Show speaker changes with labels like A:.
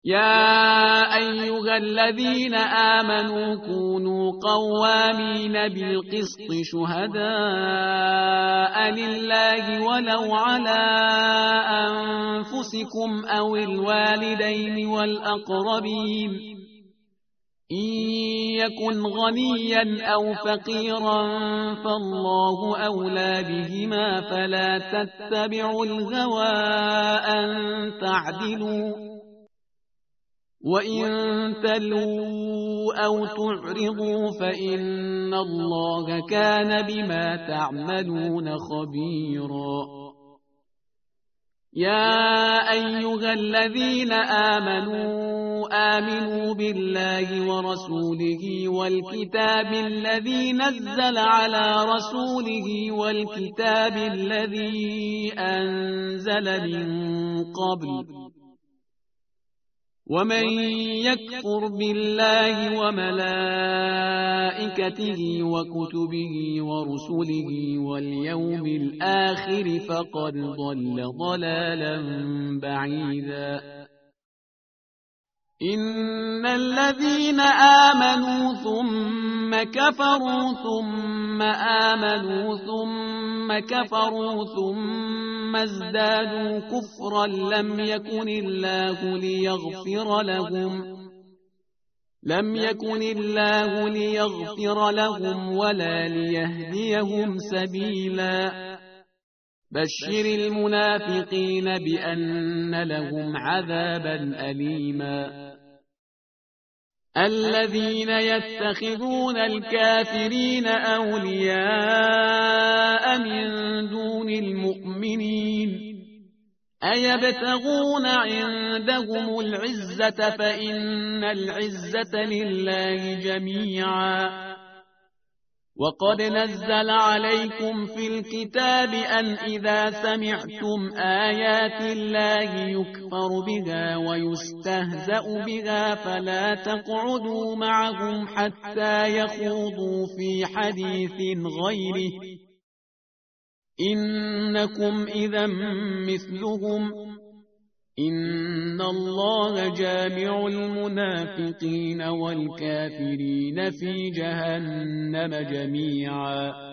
A: يا أيها الذين آمنوا كونوا قوامين بالقسط شهداء لله ولو على أنفسكم أو الوالدين والأقربين إن يكن غنيا أو فقيرا فالله أولى بهما فلا تتبعوا الهوى أن تعدلوا وإن تلوا أو تعرضوا فإن الله كان بما تعملون خبيرا. يا أيها الذين آمنوا بالله ورسوله والكتاب الذي نزل على رسوله والكتاب الذي أنزل من قبل ومن يكفر بالله وملائكته وكتبه ورسله واليوم الآخر فقد ضل ضلالا بعيدا. إن الذين آمنوا ثم كفروا ثم آمنوا ثم كفروا ثم ازدادوا كفرا لم يكن الله ليغفر لهم ولا ليهديهم سبيلا. بشر المنافقين بأن لهم عذابا أليما. الذين يتخذون الكافرين أولياء من دون المؤمنين أيبتغون عندهم العزة فإن العزة لله جميعا. وقد نزل عليكم في الكتاب أن إذا سمعتم آيات الله يكفر بها ويستهزأ بها فلا تقعدوا معهم حتى يخوضوا في حديث غيره إنكم إذا مثلهم إن الله جامع المنافقين والكافرين في جهنم جميعا.